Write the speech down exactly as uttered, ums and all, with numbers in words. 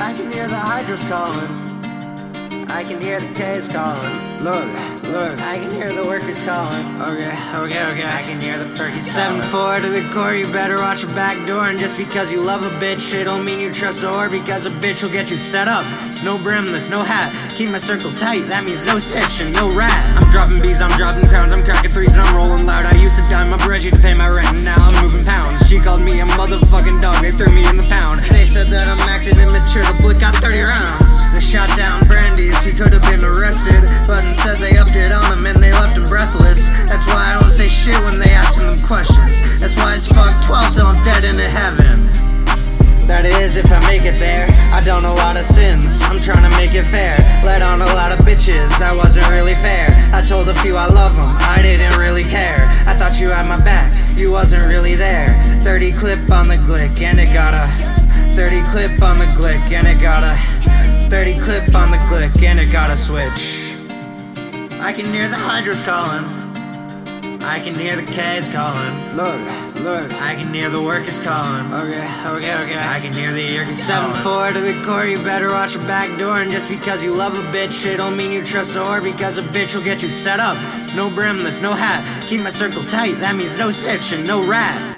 I can hear the hydras calling. I can hear the K's calling. Look, look. I can hear the workers calling. Okay, okay, okay. I can hear the perkies calling. seven four to the core, you better watch your back door. And just because you love a bitch, it don't mean you trust a whore. Because a bitch will get you set up. It's no brim, there's no hat. Keep my circle tight, that means no stitch and no rat. I'm dropping B's, I'm dropping crowns, I'm cracking threes and I'm rolling loud. I used to dime my Reggie to pay my rent and now I'm moving pounds. She called me a motherfucking dog, they threw me in the pound. They said that I'm acting immature, the blick got thirty rounds. They shot down Brandy's, he could have been arrested, but instead they upped it on him and they left him breathless. That's why I don't say shit when they asking them questions. That's why it's fuck twelve till I'm dead into heaven. That is, if I make it there. I done a lot of sins, I'm trying to make it fair. Let on a lot of bitches, that wasn't really fair. I told a few I love them, I didn't really care. I thought you had my back, you wasn't really there. thirty clip on the glick, and it got a thirty clip on the glick, and it got a thirty clip on the glick, and it got a switch. I can hear the hydras calling. I can hear the K's calling. Look, look. I can hear the workers calling. Okay, okay, okay. I can hear the Yerkes seven four to the core, you better watch your back door. And just because you love a bitch, it don't mean you trust a whore. Because a bitch will get you set up. It's no brim, there's no hat. Keep my circle tight, that means no stitch and no rat.